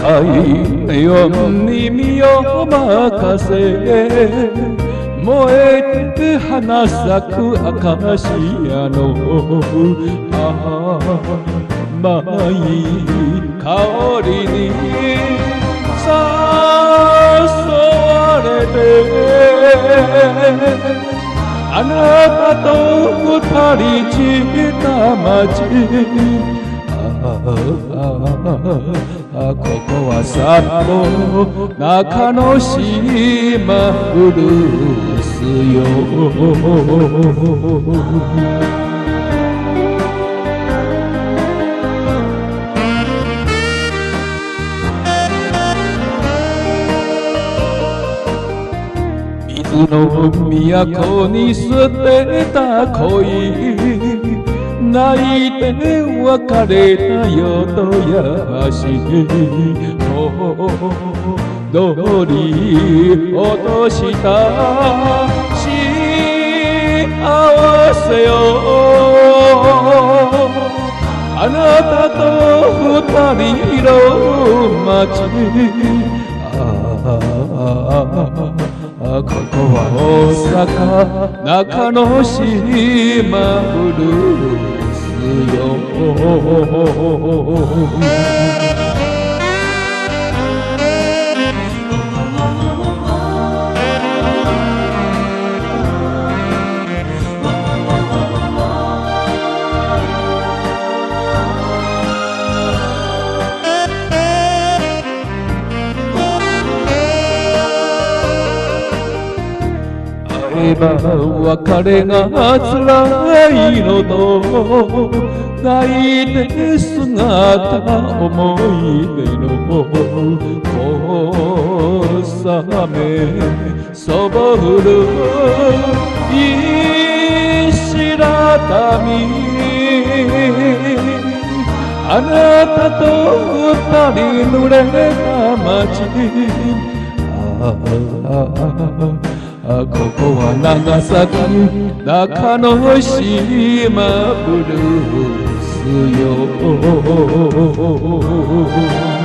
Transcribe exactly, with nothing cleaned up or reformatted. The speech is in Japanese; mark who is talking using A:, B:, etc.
A: 太陽に身を任せ燃えて花咲くアカシアの甘い香りに誘われてあなたと二人散った街あここは札幌中之島ブルースよ水の都に捨てた恋泣いて別れた淀屋橋通り落とした幸せよあなたと二人の街ここは大阪中之島ブルースよ別れが辛いのと泣いて姿思い出の小雨そぼる石畳あなたと二人濡れた街ここは長崎中之島ブルースよ